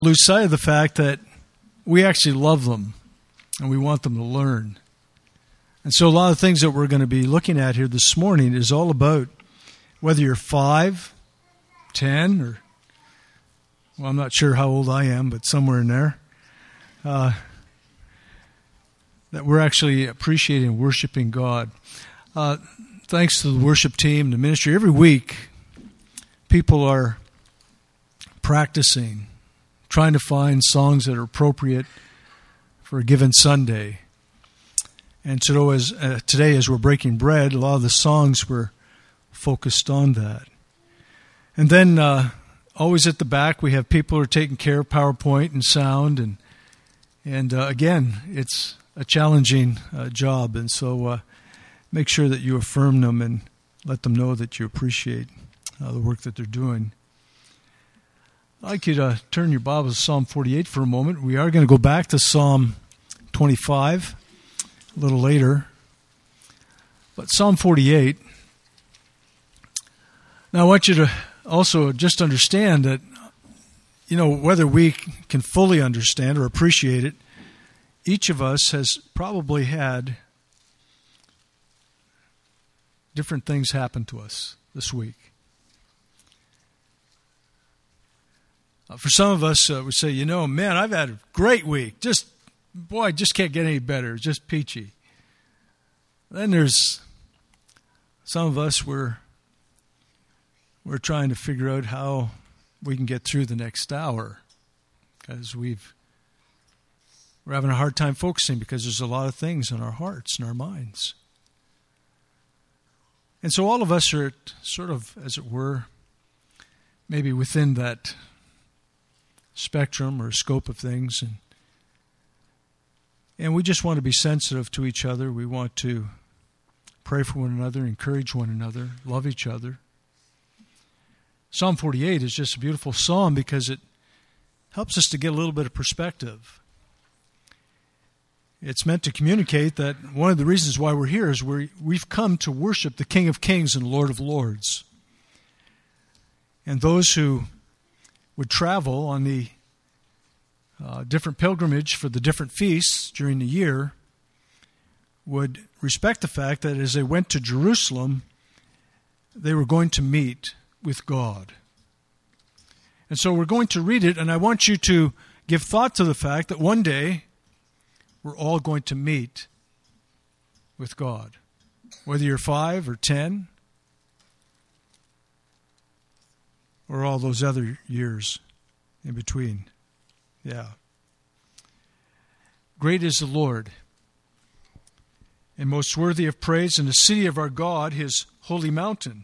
lose sight of the fact that we actually love them and we want them to learn. And so a lot of things that we're going to be looking at here this morning is all about whether you're 5, 10, or, well, I'm not sure how old I am, but somewhere in there, that we're actually appreciating and worshiping God. Thanks to the worship team, the ministry, every week people are practicing, trying to find songs that are appropriate for a given Sunday. And so today, as we're breaking bread, a lot of the songs were focused on that. And then always at the back, we have people who are taking care of PowerPoint and sound. And again, it's a challenging job. And so make sure that you affirm them and let them know that you appreciate the work that they're doing. I'd like you to turn your Bibles to Psalm 48 for a moment. We are going to go back to Psalm 25 a little later. But Psalm 48, now I want you to also just understand that, you know, whether we can fully understand or appreciate it, each of us has probably had different things happen to us this week. For some of us, we say, you know, man, I've had a great week. I just can't get any better. It's just peachy. Then there's some of us, we're trying to figure out how we can get through the next hour because we're having a hard time focusing because there's a lot of things in our hearts and our minds. And so all of us are sort of, as it were, maybe within that spectrum or scope of things. And we just want to be sensitive to each other. We want to pray for one another, encourage one another, love each other. Psalm 48 is just a beautiful psalm because it helps us to get a little bit of perspective. It's meant to communicate that one of the reasons why we're here is we've come to worship the King of Kings and Lord of Lords. And those who would travel on the different pilgrimage for the different feasts during the year would respect the fact that as they went to Jerusalem, they were going to meet with God. And so we're going to read it, and I want you to give thought to the fact that one day we're all going to meet with God. Whether you're 5 or 10 or all those other years in between. Yeah. Great is the Lord, and most worthy of praise in the city of our God, his holy mountain.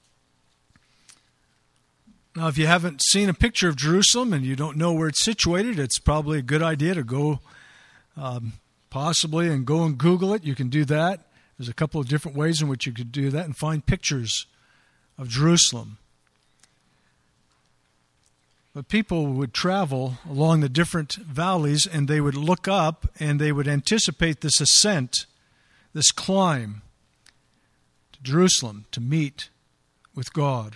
Now, if you haven't seen a picture of Jerusalem and you don't know where it's situated, it's probably a good idea to go possibly and go and Google it. You can do that. There's a couple of different ways in which you could do that and find pictures of Jerusalem. But people would travel along the different valleys and they would look up and they would anticipate this ascent, this climb to Jerusalem to meet with God.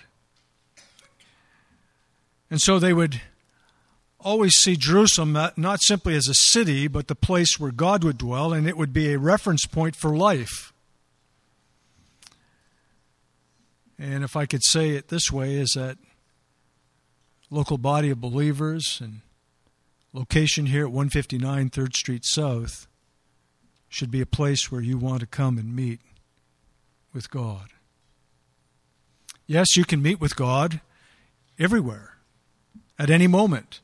And so they would always see Jerusalem not simply as a city, but the place where God would dwell, and it would be a reference point for life. And if I could say it this way, is that local body of believers and location here at 159 3rd Street South should be a place where you want to come and meet with God. Yes, you can meet with God everywhere, at any moment.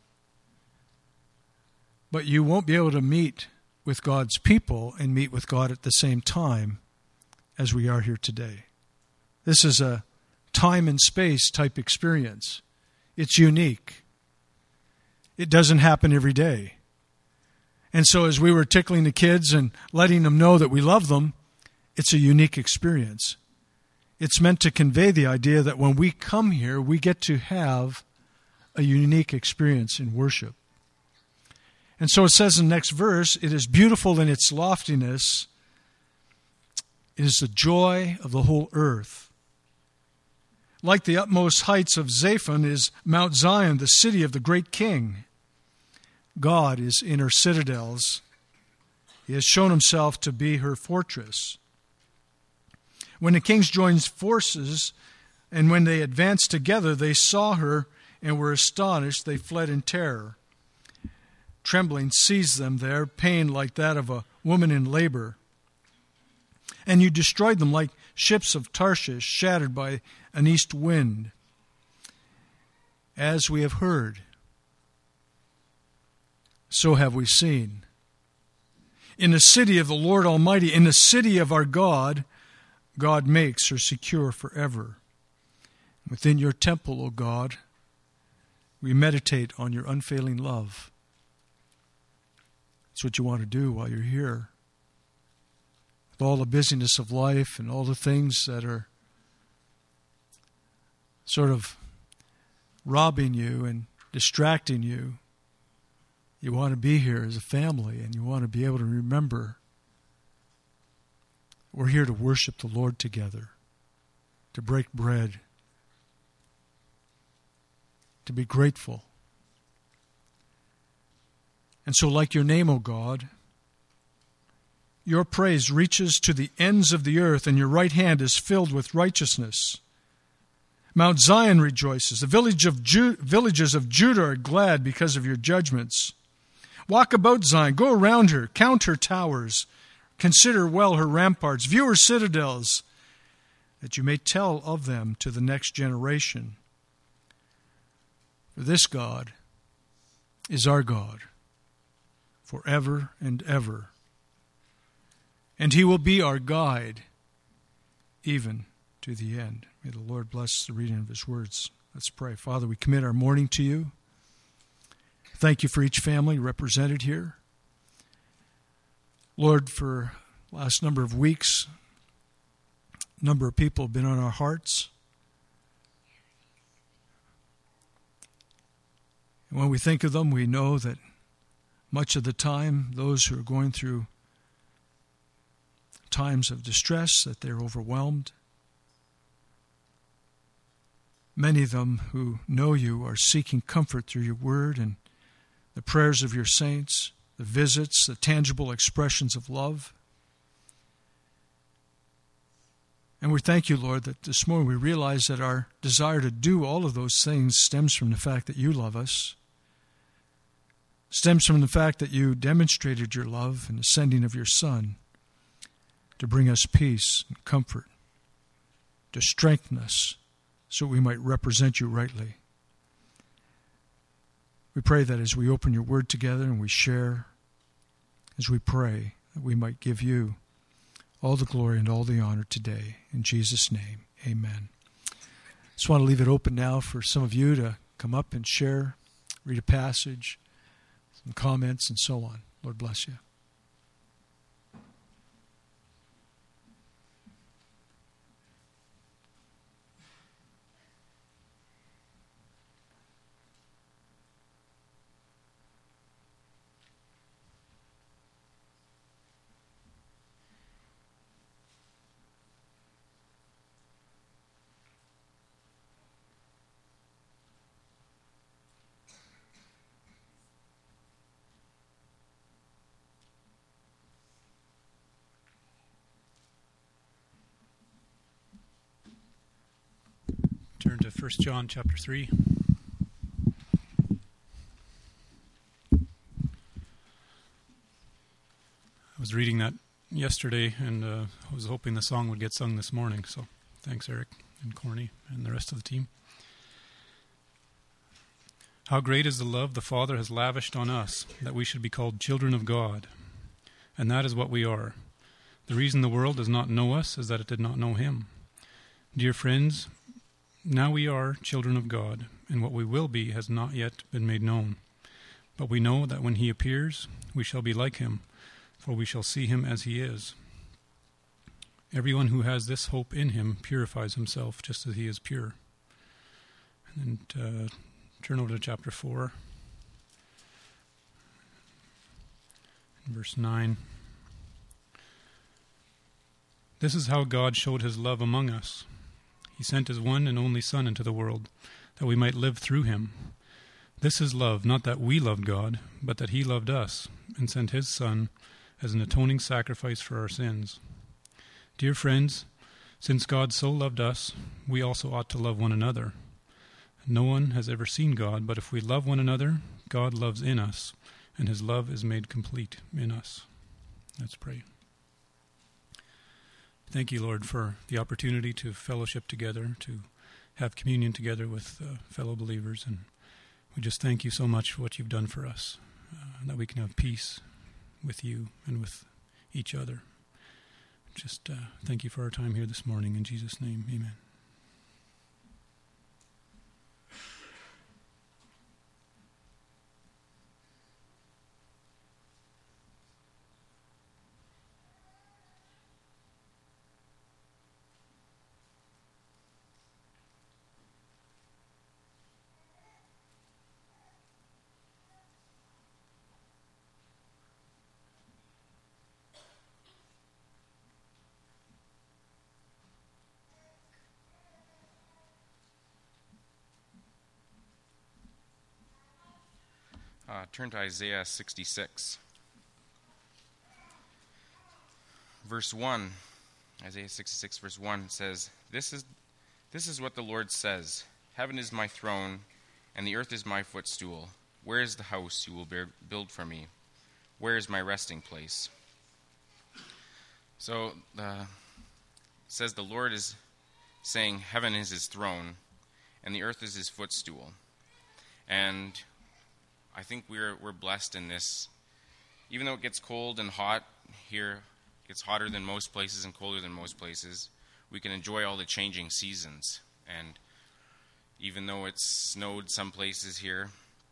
But you won't be able to meet with God's people and meet with God at the same time as we are here today. This is a time and space type experience. It's unique. It doesn't happen every day. And so as we were tickling the kids and letting them know that we love them, it's a unique experience. It's meant to convey the idea that when we come here, we get to have a unique experience in worship. And so it says in the next verse, it is beautiful in its loftiness. It is the joy of the whole earth. Like the utmost heights of Zaphon is Mount Zion, the city of the great king. God is in her citadels. He has shown himself to be her fortress. When the kings joined forces, and when they advanced together, they saw her and were astonished. They fled in terror. Trembling seized them there, pain like that of a woman in labor. And you destroyed them like ships of Tarshish, shattered by an east wind. As we have heard, so have we seen. In the city of the Lord Almighty, in the city of our God, God makes her secure forever. Within your temple, O God, we meditate on your unfailing love. That's what you want to do while you're here. With all the busyness of life and all the things that are sort of robbing you and distracting you, you want to be here as a family, and you want to be able to remember we're here to worship the Lord together, to break bread, to be grateful. And so, like your name, O God, your praise reaches to the ends of the earth, and your right hand is filled with righteousness. Mount Zion rejoices. The villages of Judah are glad because of your judgments. Walk about Zion, go around her, count her towers, consider well her ramparts, view her citadels, that you may tell of them to the next generation. For this God is our God forever and ever, and he will be our guide even to the end. May the Lord bless the reading of his words. Let's pray. Father, we commit our morning to you. Thank you for each family represented here. Lord, for the last number of weeks, a number of people have been on our hearts. And when we think of them, we know that much of the time, those who are going through times of distress, that they're overwhelmed. Many of them who know you are seeking comfort through your word and the prayers of your saints, the visits, the tangible expressions of love. And we thank you, Lord, that this morning we realize that our desire to do all of those things stems from the fact that you love us, stems from the fact that you demonstrated your love in the sending of your Son to bring us peace and comfort, to strengthen us so we might represent you rightly. We pray that as we open your word together and we share, as we pray, that we might give you all the glory and all the honor today. In Jesus' name, amen. Just want to leave it open now for some of you to come up and share, read a passage, some comments, and so on. Lord bless you. Turn to 1 John chapter 3. I was reading that yesterday, and I was hoping the song would get sung this morning. So thanks, Eric and Corny and the rest of the team. How great is the love the Father has lavished on us, that we should be called children of God. And that is what we are. The reason the world does not know us is that it did not know him. Dear friends, now we are children of God, and what we will be has not yet been made known. But we know that when he appears, we shall be like him, for we shall see him as he is. Everyone who has this hope in him purifies himself just as he is pure. And then turn over to chapter 4, verse 9. This is how God showed his love among us. He sent his one and only Son into the world, that we might live through him. This is love, not that we loved God, but that he loved us and sent his Son as an atoning sacrifice for our sins. Dear friends, since God so loved us, we also ought to love one another. No one has ever seen God, but if we love one another, God loves in us, and his love is made complete in us. Let's pray. Thank you, Lord, for the opportunity to fellowship together, to have communion together with fellow believers, and we just thank you so much for what you've done for us, that we can have peace with you and with each other. Just thank you for our time here this morning. In Jesus' name, amen. Turn to Isaiah 66. Verse 1, Isaiah 66 verse 1 says, This is what the Lord says, Heaven is my throne, and the earth is my footstool. Where is the house you will build for me? Where is my resting place? So, it says the Lord is saying heaven is his throne, and the earth is his footstool. And I think we're blessed in this. Even though it gets cold and hot here, it gets hotter than most places and colder than most places, we can enjoy all the changing seasons. And even though it's snowed some places here,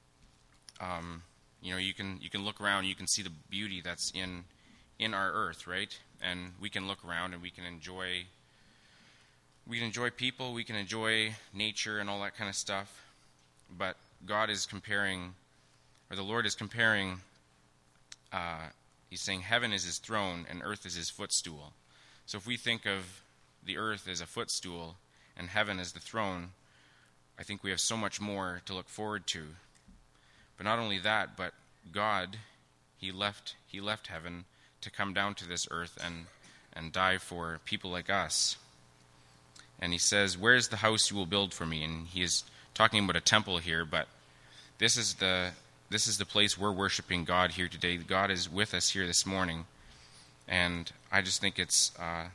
you can look around, you can see the beauty that's in our earth, right? And we can look around and we can enjoy people, we can enjoy nature and all that kind of stuff. But God is comparing, or the Lord is comparing, he's saying heaven is his throne and earth is his footstool. So if we think of the earth as a footstool and heaven as the throne, I think we have so much more to look forward to. But not only that, but God, he left heaven to come down to this earth and die for people like us. And he says, where is the house you will build for me? And he is talking about a temple here, but this is the place we're worshiping God here today. God is with us here this morning. And I just think it's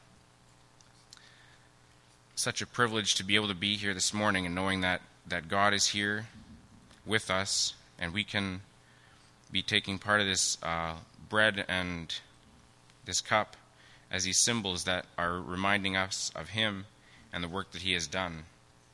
such a privilege to be able to be here this morning and knowing that God is here with us, and we can be taking part of this bread and this cup as these symbols that are reminding us of him and the work that he has done.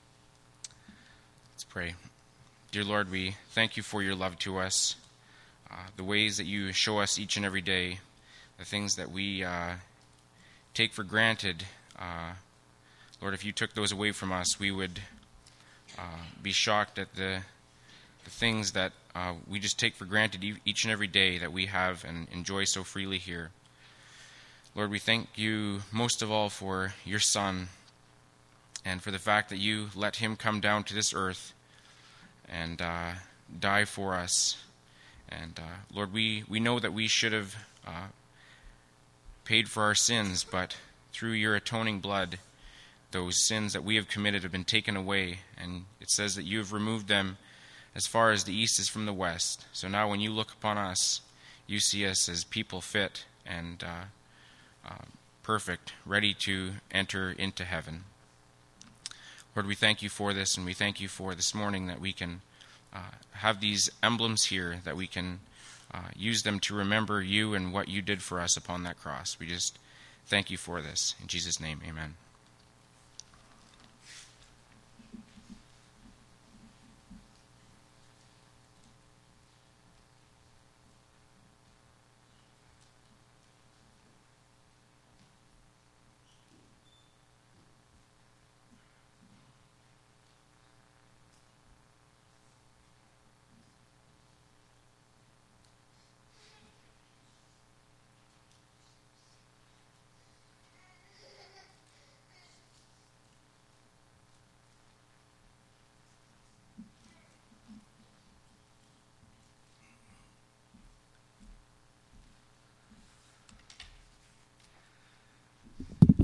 Let's pray. Dear Lord, we thank you for your love to us, the ways that you show us each and every day, the things that we take for granted. Lord, if you took those away from us, we would be shocked at the things that we just take for granted each and every day that we have and enjoy so freely here. Lord, we thank you most of all for your Son and for the fact that you let him come down to this earth and die for us. And Lord, we know that we should have paid for our sins, but through your atoning blood, those sins that we have committed have been taken away. And it says that you have removed them as far as the east is from the west. So now when you look upon us, you see us as people fit and perfect, ready to enter into heaven. Lord, we thank you for this, and we thank you for this morning that we can have these emblems here, that we can use them to remember you and what you did for us upon that cross. We just thank you for this. In Jesus' name, amen.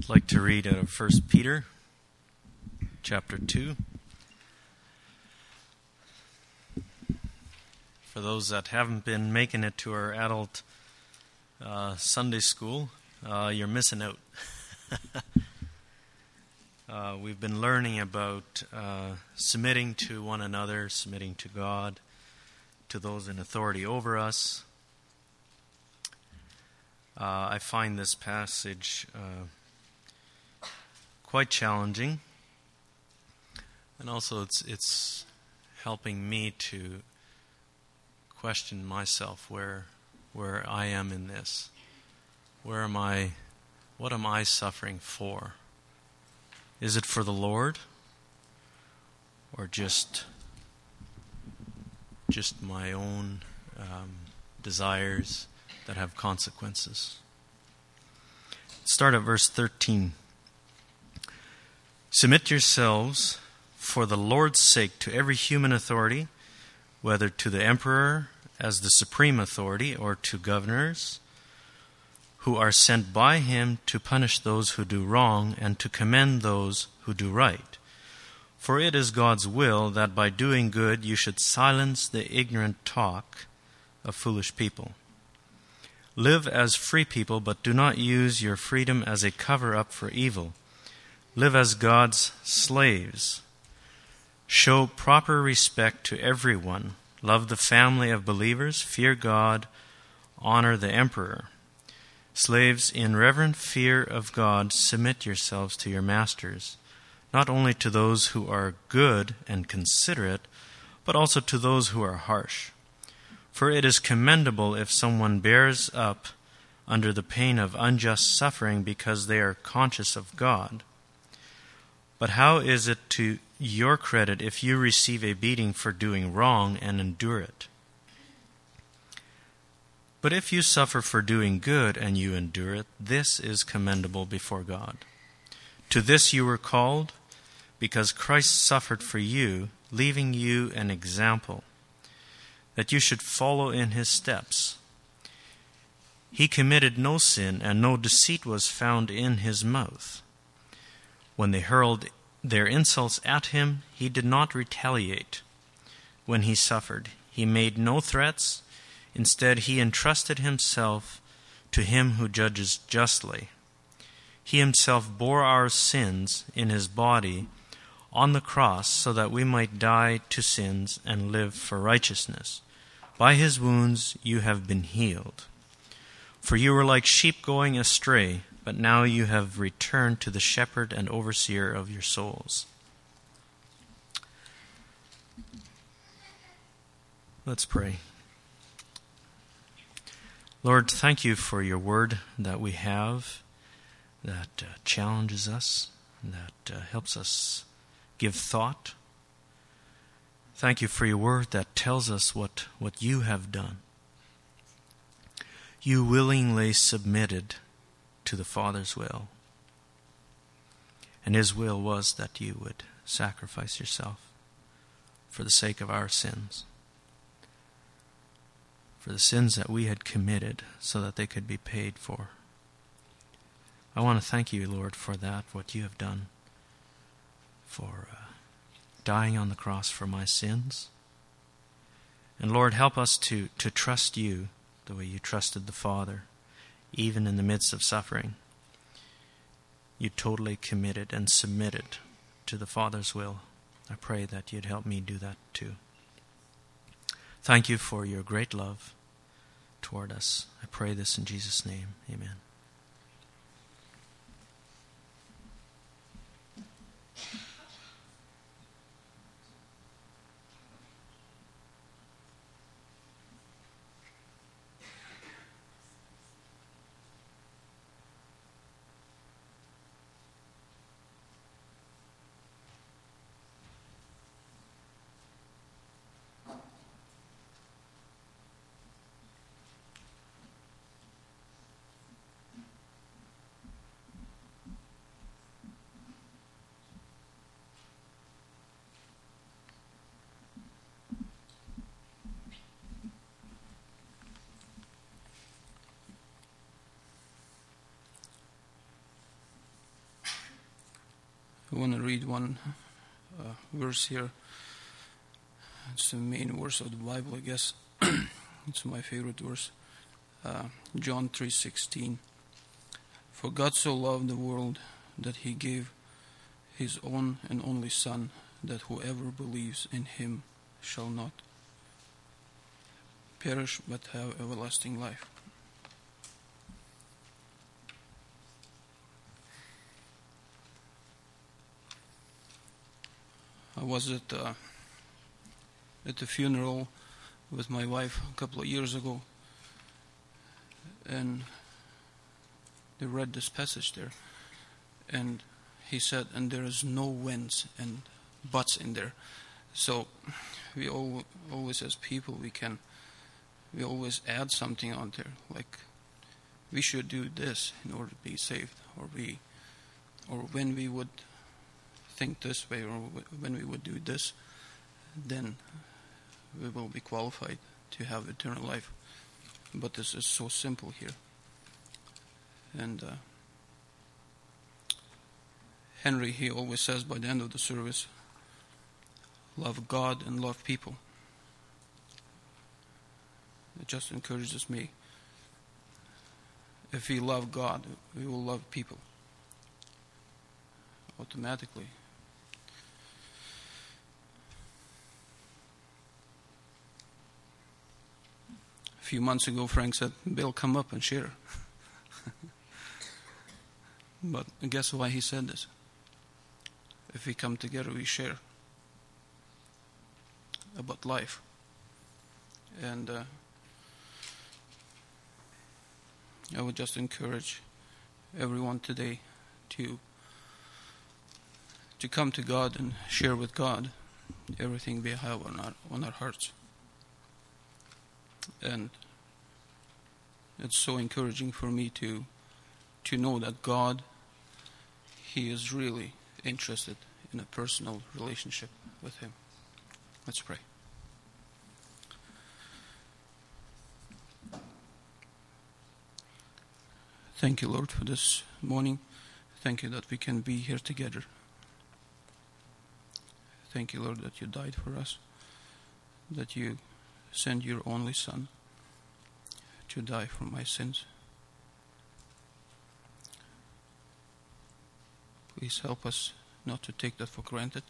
I'd like to read out of 1 Peter chapter 2. For those that haven't been making it to our adult Sunday school, you're missing out. We've been learning about submitting to one another, submitting to God, to those in authority over us. I find this passage quite challenging, and also it's helping me to question myself where I am in this. Where am I? What am I suffering for? Is it for the Lord, or just my own desires that have consequences? Start at verse 13. Submit yourselves for the Lord's sake to every human authority, whether to the emperor as the supreme authority or to governors, who are sent by him to punish those who do wrong and to commend those who do right. For it is God's will that by doing good you should silence the ignorant talk of foolish people. Live as free people, but do not use your freedom as a cover-up for evil. Live as God's slaves. Show proper respect to everyone. Love the family of believers. Fear God. Honor the emperor. Slaves, in reverent fear of God, submit yourselves to your masters, not only to those who are good and considerate, but also to those who are harsh. For it is commendable if someone bears up under the pain of unjust suffering because they are conscious of God. But how is it to your credit if you receive a beating for doing wrong and endure it? But if you suffer for doing good and you endure it, this is commendable before God. To this you were called, because Christ suffered for you, leaving you an example, that you should follow in his steps. He committed no sin, and no deceit was found in his mouth. When they hurled their insults at him, he did not retaliate. When he suffered, he made no threats. Instead, he entrusted himself to him who judges justly. He himself bore our sins in his body on the cross so that we might die to sins and live for righteousness. By his wounds you have been healed. For you were like sheep going astray, but now you have returned to the shepherd and overseer of your souls. Let's pray. Lord, thank you for your word that we have, that challenges us, that helps us give thought. Thank you for your word that tells us what you have done. You willingly submitted to the Father's will. And his will was that you would sacrifice yourself for the sake of our sins, for the sins that we had committed so that they could be paid for. I want to thank you, Lord, for that, what you have done, for dying on the cross for my sins. And Lord, help us to trust you the way you trusted the Father, even in the midst of suffering. You totally committed and submitted to the Father's will. I pray that you'd help me do that too. Thank you for your great love toward us. I pray this in Jesus' name. Amen. I want to read one verse here. It's the main verse of the Bible, I guess. It's my favorite verse. John 3:16. For God so loved the world that he gave his own and only Son, that whoever believes in him shall not perish but have everlasting life. I was at the funeral with my wife a couple of years ago, and they read this passage there, and he said, and there is no whens and buts in there. So we always as people, we always add something on there, like we should do this in order to be saved, or when we would think this way, or when we would do this, then we will be qualified to have eternal life. But this is so simple here. And Henry, he always says by the end of the service, love God and love people. It just encourages me. If we love God, we will love people automatically. A few months ago, Frank said, Bill, come up and share. But guess why he said this? If we come together, we share about life. And I would just encourage everyone today to come to God and share with God everything we have on our hearts. And it's so encouraging for me to know that God, He is really interested in a personal relationship with Him. Let's pray. Thank you, Lord, for this morning. Thank you that we can be here together. Thank you, Lord, that you died for us, that you sent your only Son to die for my sins. Please help us not to take that for granted.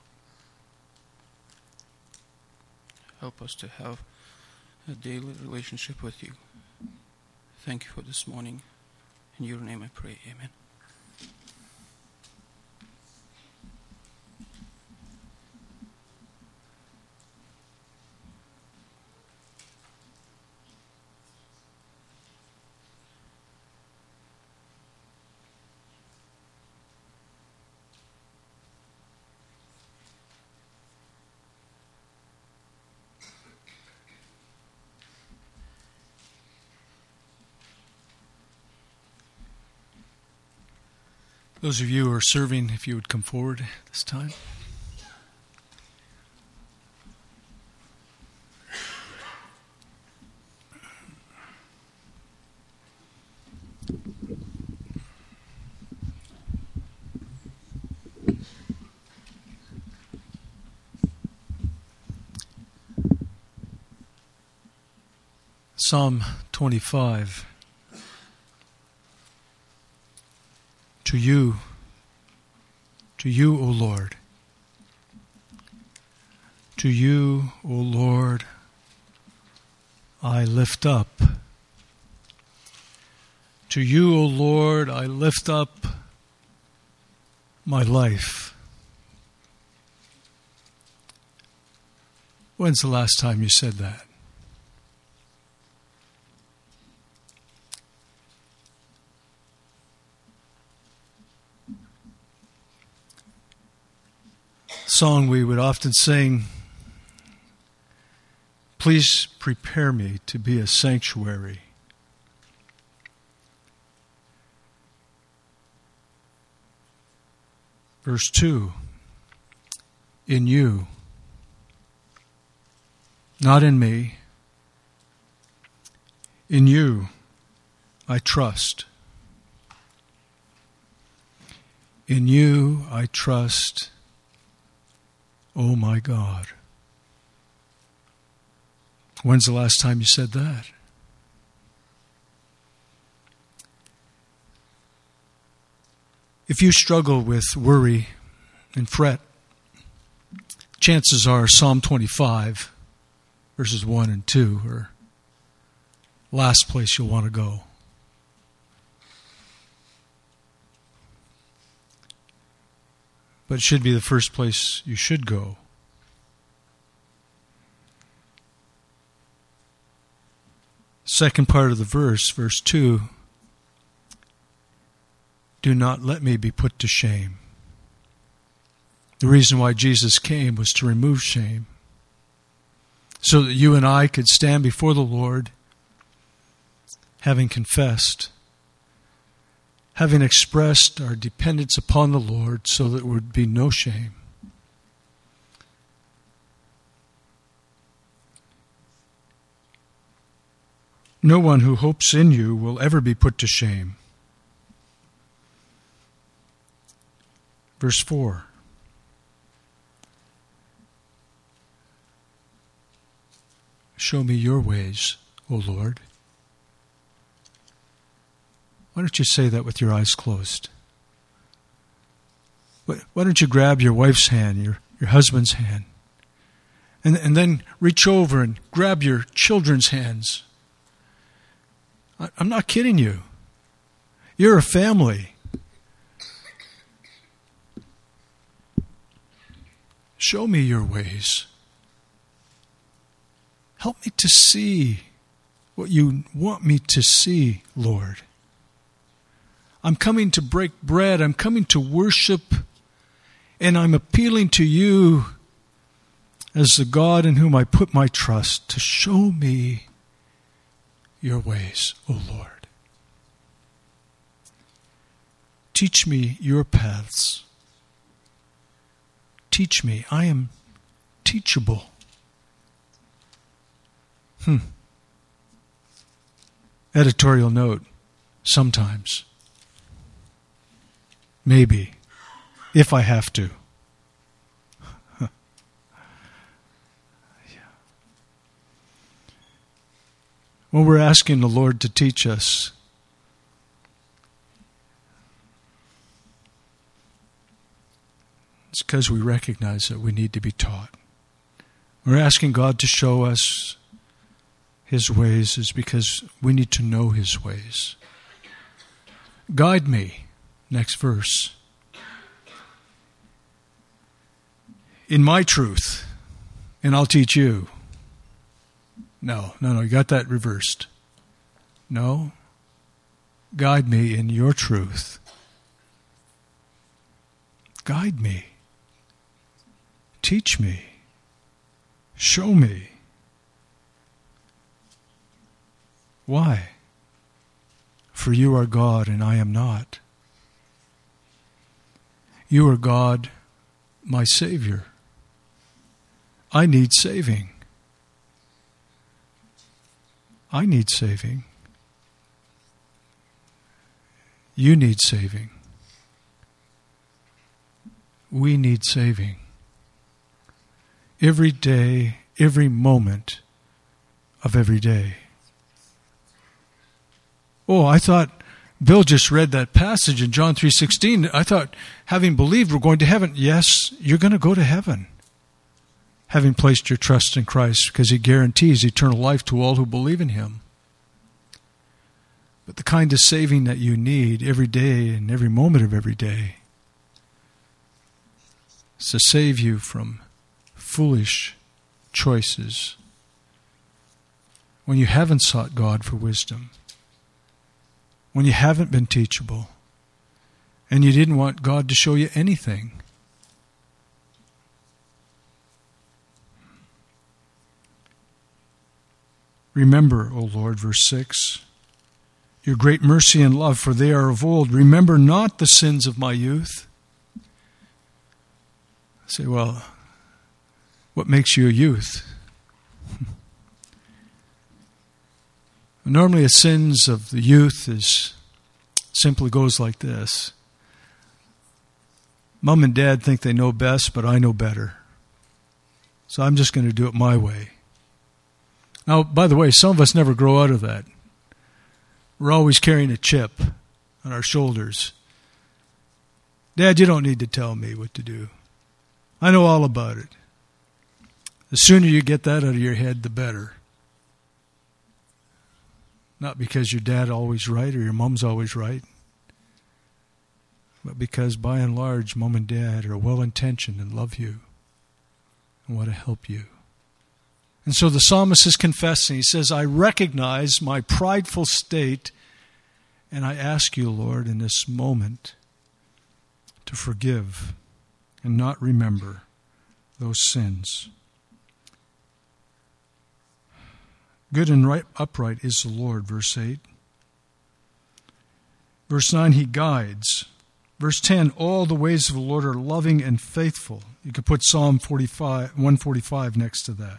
Help us to have a daily relationship with you. Thank you for this morning. In your name I pray, amen. Those of you who are serving, if you would come forward this time. Psalm 25. To you, O Lord. To you, O Lord, I lift up. To you, O Lord, I lift up my life. When's the last time you said that? Song we would often sing, please prepare me to be a sanctuary. Verse 2, in you, not in me, in you I trust. In you I trust, O my God. When's the last time you said that? If you struggle with worry and fret, chances are Psalm 25, verses 1 and 2 are last place you'll want to go. But it should be the first place you should go. Second part of the verse, verse 2, do not let me be put to shame. The reason why Jesus came was to remove shame, so that you and I could stand before the Lord, having confessed, having expressed our dependence upon the Lord, so that there would be no shame. No one who hopes in you will ever be put to shame. Verse 4. Show me your ways, O Lord. Why don't you say that with your eyes closed? Why don't you grab your wife's hand, your husband's hand, and then reach over and grab your children's hands? I'm not kidding you. You're a family. Show me your ways. Help me to see what you want me to see, Lord. I'm coming to break bread. I'm coming to worship. And I'm appealing to you as the God in whom I put my trust to show me your ways, O Lord. Teach me your paths. Teach me. I am teachable. Editorial note. Sometimes. Maybe. If I have to. When we're asking the Lord to teach us, it's because we recognize that we need to be taught. We're asking God to show us His ways is because we need to know His ways. Guide me. Next verse. In my truth, and I'll teach you. No, you got that reversed. No. Guide me in your truth. Guide me. Teach me. Show me. Why? For you are God and I am not. You are God, my Savior. I need saving. I need saving. You need saving. We need saving. Every day, every moment of every day. Oh, I thought Bill just read that passage in John 3:16. I thought, having believed, we're going to heaven. Yes, you're going to go to heaven, having placed your trust in Christ, because He guarantees eternal life to all who believe in Him. But the kind of saving that you need every day and every moment of every day is to save you from foolish choices when you haven't sought God for wisdom, when you haven't been teachable, and you didn't want God to show you anything. Remember, O Lord, verse 6, your great mercy and love, for they are of old. Remember not the sins of my youth. I say, well, what makes you a youth? Normally, the sins of the youth simply goes like this. Mom and Dad think they know best, but I know better. So I'm just going to do it my way. Now, by the way, some of us never grow out of that. We're always carrying a chip on our shoulders. Dad, you don't need to tell me what to do. I know all about it. The sooner you get that out of your head, the better. Not because your dad always right or your mom's always right, but because by and large, Mom and Dad are well-intentioned and love you and want to help you. And so the psalmist is confessing. He says, I recognize my prideful state, and I ask you, Lord, in this moment to forgive and not remember those sins. Good and right, upright is the Lord, verse 8. Verse 9, he guides. Verse 10, all the ways of the Lord are loving and faithful. You could put Psalm 145 next to that.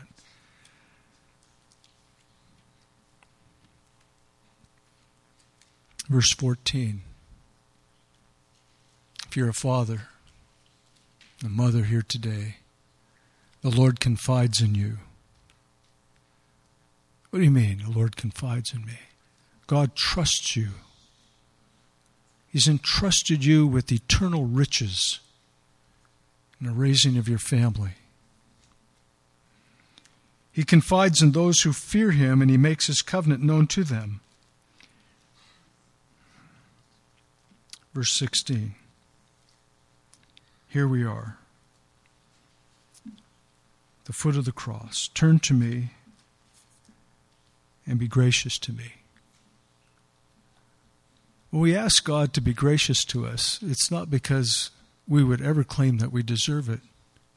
Verse 14. If you're a father, a mother here today, the Lord confides in you. What do you mean, the Lord confides in me? God trusts you. He's entrusted you with eternal riches in the raising of your family. He confides in those who fear him, and he makes his covenant known to them. Verse 16. Here we are. The foot of the cross. Turn to me and be gracious to me. When we ask God to be gracious to us, it's not because we would ever claim that we deserve it.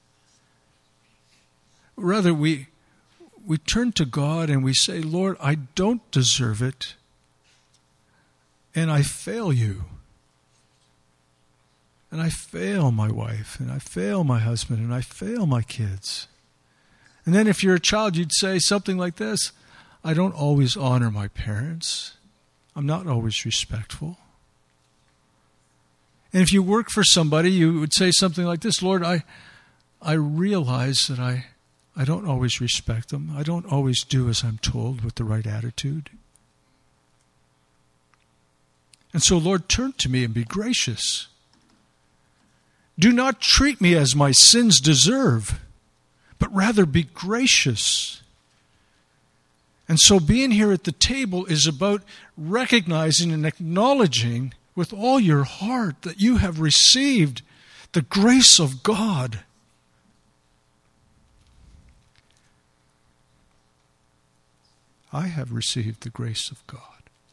Rather, we turn to God and we say, Lord, I don't deserve it, and I fail you. And I fail my wife, and I fail my husband, and I fail my kids. And then if you're a child, you'd say something like this, I don't always honor my parents. I'm not always respectful. And if you work for somebody, you would say something like this, Lord, I realize that I don't always respect them. I don't always do as I'm told with the right attitude. And so, Lord, turn to me and be gracious. Do not treat me as my sins deserve, but rather be gracious. And so being here at the table is about recognizing and acknowledging with all your heart that you have received the grace of God. I have received the grace of God.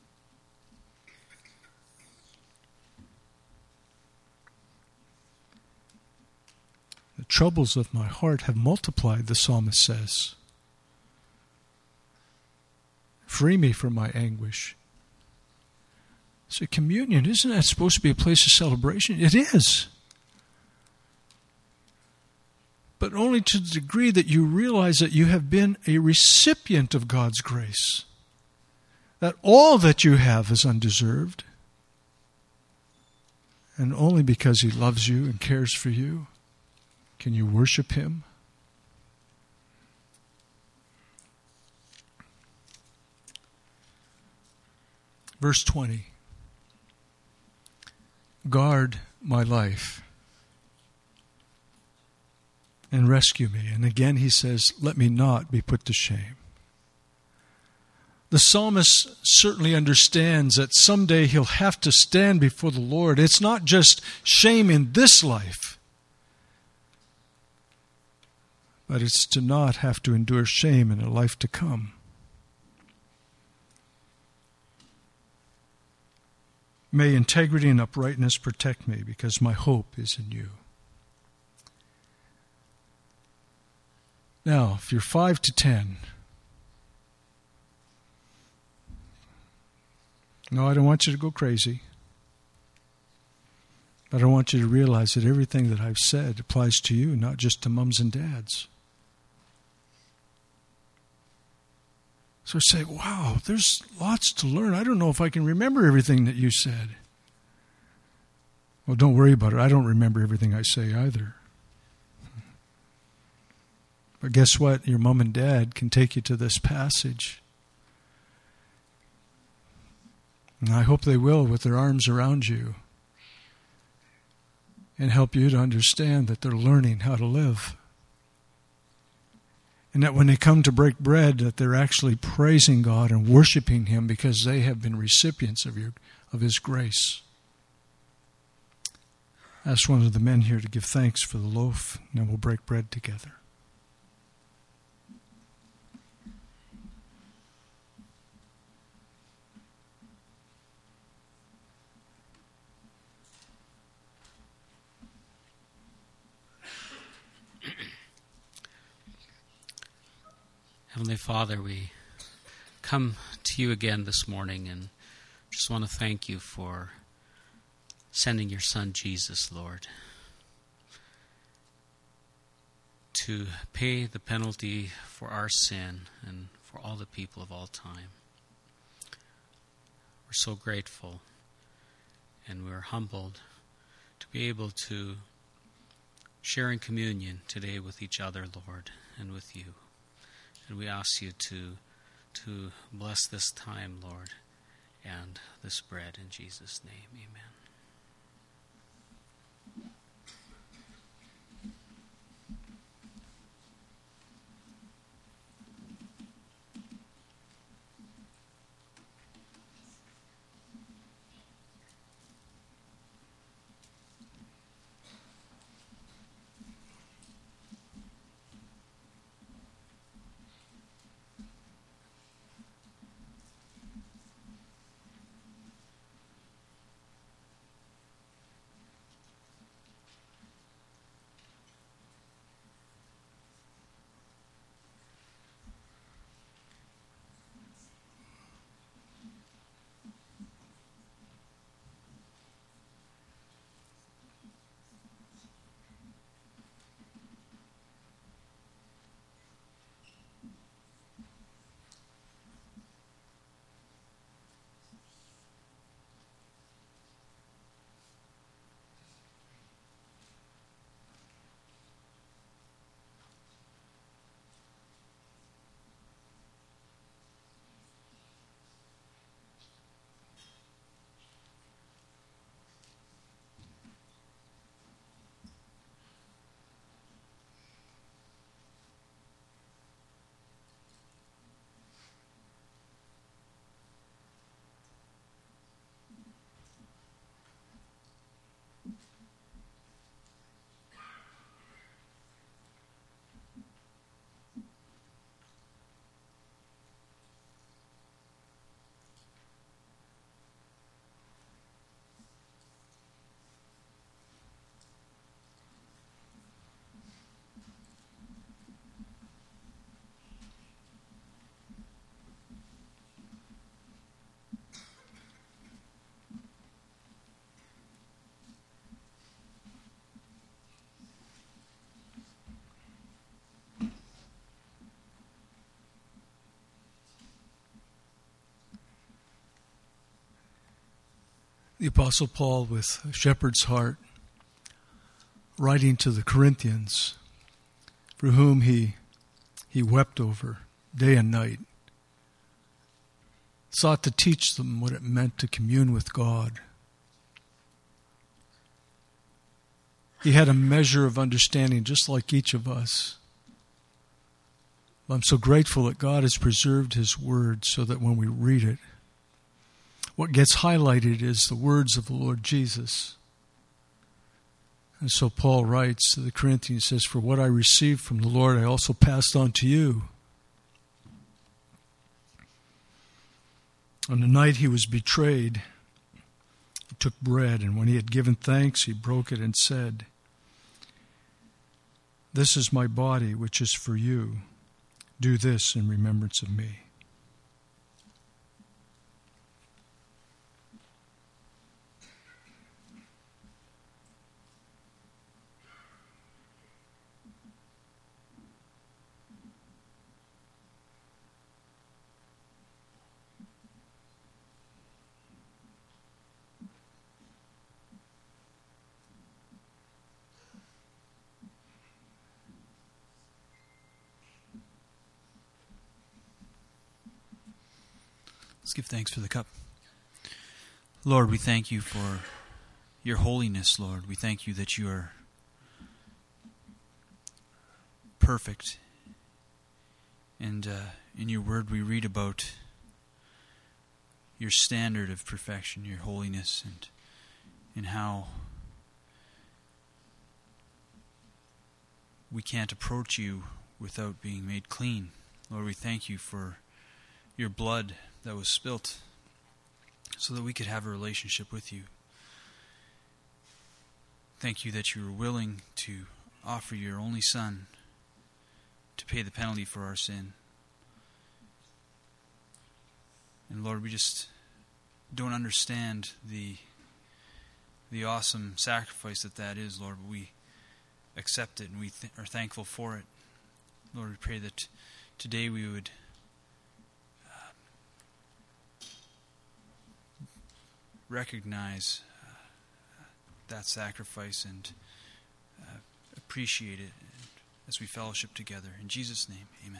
The troubles of my heart have multiplied, the psalmist says. Free me from my anguish. So communion, isn't that supposed to be a place of celebration? It is. But only to the degree that you realize that you have been a recipient of God's grace. That all that you have is undeserved. And only because he loves you and cares for you can you worship him. Verse 20. Guard my life and rescue me. And again he says, let me not be put to shame. The psalmist certainly understands that someday he'll have to stand before the Lord. It's not just shame in this life, but it's to not have to endure shame in a life to come. May integrity and uprightness protect me, because my hope is in you. Now, if you're 5 to 10, no, I don't want you to go crazy. But I want you to realize that everything that I've said applies to you, not just to mums and dads. So say, wow, there's lots to learn. I don't know if I can remember everything that you said. Well, don't worry about it. I don't remember everything I say either. But guess what? Your mom and dad can take you to this passage. And I hope they will, with their arms around you, and help you to understand that they're learning how to live. And that when they come to break bread, that they're actually praising God and worshiping Him because they have been recipients of His grace. Ask one of the men here to give thanks for the loaf, and then we'll break bread together. Heavenly Father, we come to you again this morning and just want to thank you for sending your Son Jesus, Lord, to pay the penalty for our sin and for all the people of all time. We're so grateful and we're humbled to be able to share in communion today with each other, Lord, and with you. And we ask you to bless this time, Lord, and this bread in Jesus' name. Amen. The Apostle Paul, with a shepherd's heart, writing to the Corinthians, for whom he wept over day and night, sought to teach them what it meant to commune with God. He had a measure of understanding just like each of us. I'm so grateful that God has preserved His Word so that when we read it, what gets highlighted is the words of the Lord Jesus. And so Paul writes to the Corinthians, says, "For what I received from the Lord, I also passed on to you. On the night he was betrayed, he took bread, and when he had given thanks, he broke it and said, 'This is my body, which is for you. Do this in remembrance of me.'" Let's give thanks for the cup. Lord, we thank you for your holiness, Lord. We thank you that you are perfect. And in your word we read about your standard of perfection, your holiness, and how we can't approach you without being made clean. Lord, we thank you for your blood that was spilt so that we could have a relationship with you. Thank you that you were willing to offer your only Son to pay the penalty for our sin. And Lord, we just don't understand the awesome sacrifice that is, Lord, but we accept it and we are thankful for it. Lord, we pray that today we would recognize that sacrifice and appreciate it as we fellowship together. In Jesus' name, amen.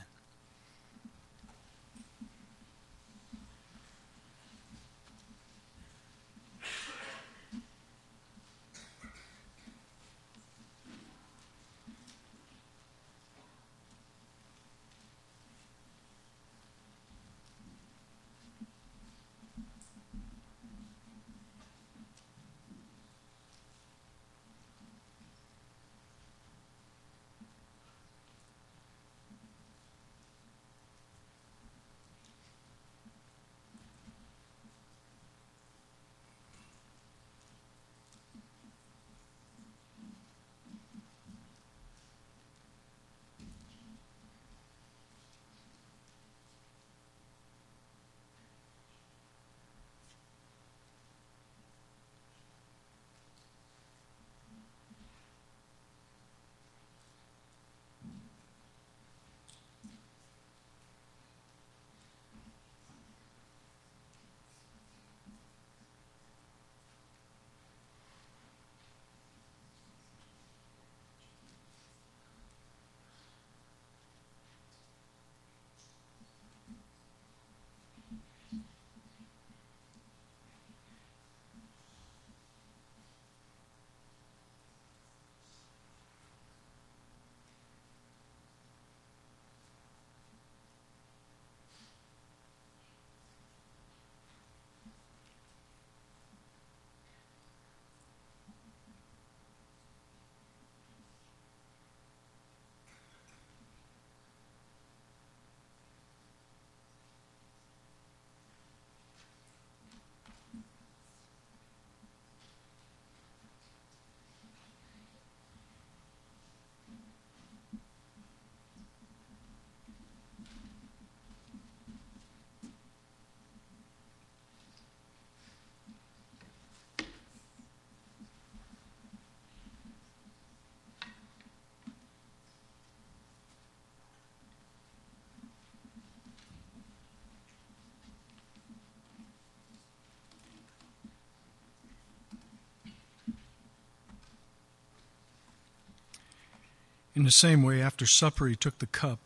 In the same way, after supper, he took the cup.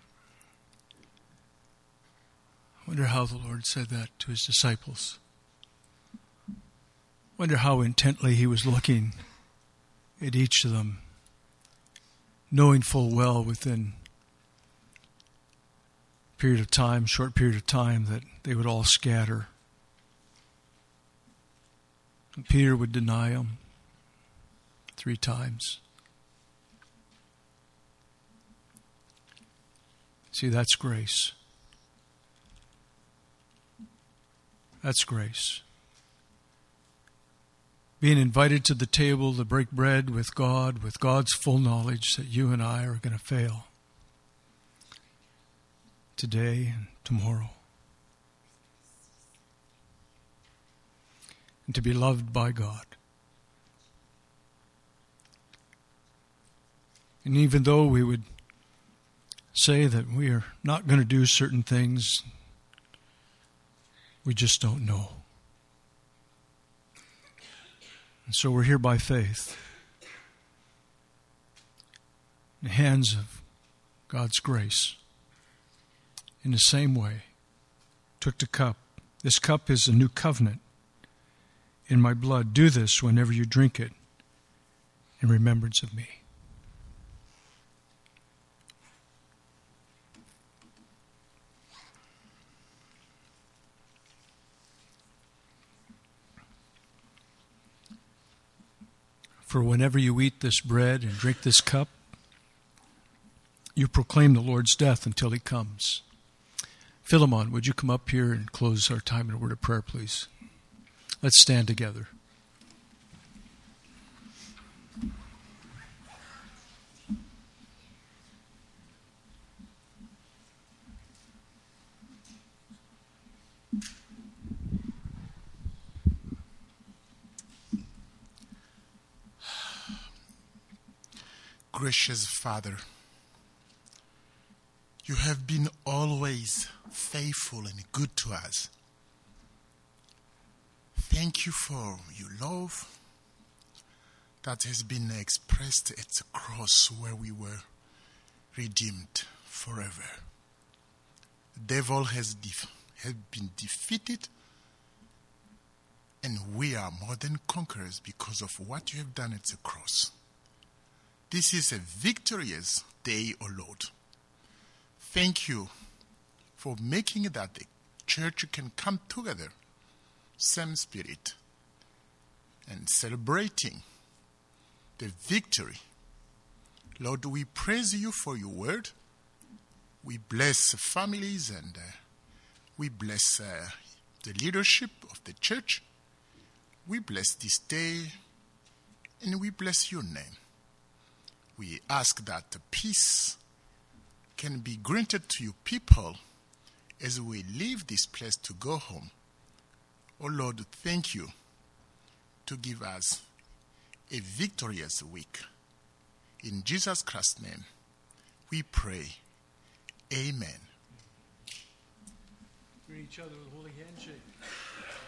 I wonder how the Lord said that to his disciples. I wonder how intently he was looking at each of them, knowing full well within a period of time, short period of time, that they would all scatter. And Peter would deny him 3 times. See, that's grace. That's grace. Being invited to the table to break bread with God, with God's full knowledge that you and I are going to fail today and tomorrow. And to be loved by God. And even though we would say that we are not going to do certain things, we just don't know. And so we're here by faith, in the hands of God's grace. In the same way, took the cup This cup is a new covenant in my blood. Do this whenever you drink it in remembrance of me. For whenever you eat this bread and drink this cup, you proclaim the Lord's death until he comes. Philemon, would you come up here and close our time in a word of prayer, please? Let's stand together. Gracious Father, you have been always faithful and good to us. Thank you for your love that has been expressed at the cross where we were redeemed forever. The devil has been defeated, and we are more than conquerors because of what you have done at the cross. This is a victorious day, O Lord. Thank you for making it that the church can come together, same spirit, and celebrating the victory. Lord, we praise you for your word. We bless families and we bless the leadership of the church. We bless this day and we bless your name. We ask that the peace can be granted to your people as we leave this place to go home. Oh Lord, thank you to give us a victorious week. In Jesus Christ's name, we pray. Amen. Greet each other with a holy handshake.